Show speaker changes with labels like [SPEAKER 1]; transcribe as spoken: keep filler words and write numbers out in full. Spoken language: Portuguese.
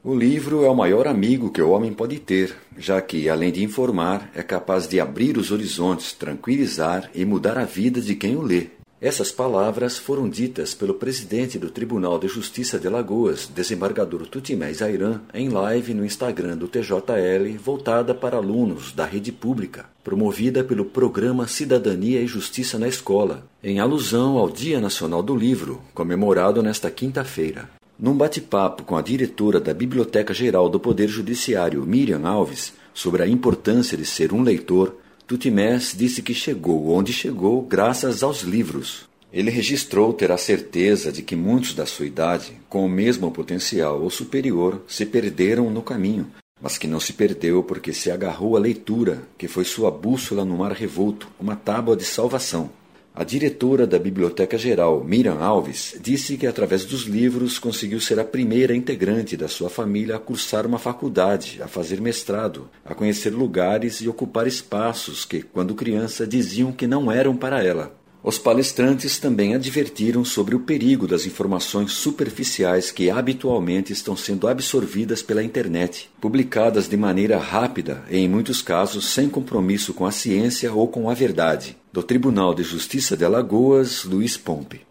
[SPEAKER 1] O livro é o maior amigo que o homem pode ter, já que, além de informar, é capaz de abrir os horizontes, tranquilizar e mudar a vida de quem o lê. Essas palavras foram ditas pelo presidente do Tribunal de Justiça de Alagoas, desembargador Tutimé Zairan, em live no Instagram do T J L, voltada para alunos da rede pública, promovida pelo Programa Cidadania e Justiça na Escola, em alusão ao Dia Nacional do Livro, comemorado nesta quinta-feira. Num bate-papo com a diretora da Biblioteca Geral do Poder Judiciário, Miriam Alves, sobre a importância de ser um leitor, Tutimés disse que chegou onde chegou graças aos livros. Ele registrou ter a certeza de que muitos da sua idade, com o mesmo potencial ou superior, se perderam no caminho, mas que não se perdeu porque se agarrou à leitura, que foi sua bússola no mar revolto, uma tábua de salvação. A diretora da Biblioteca Geral, Miriam Alves, disse que através dos livros conseguiu ser a primeira integrante da sua família a cursar uma faculdade, a fazer mestrado, a conhecer lugares e ocupar espaços que, quando criança, diziam que não eram para ela. Os palestrantes também advertiram sobre o perigo das informações superficiais que habitualmente estão sendo absorvidas pela internet, publicadas de maneira rápida e, em muitos casos, sem compromisso com a ciência ou com a verdade. Do Tribunal de Justiça de Alagoas, Luiz Pompe.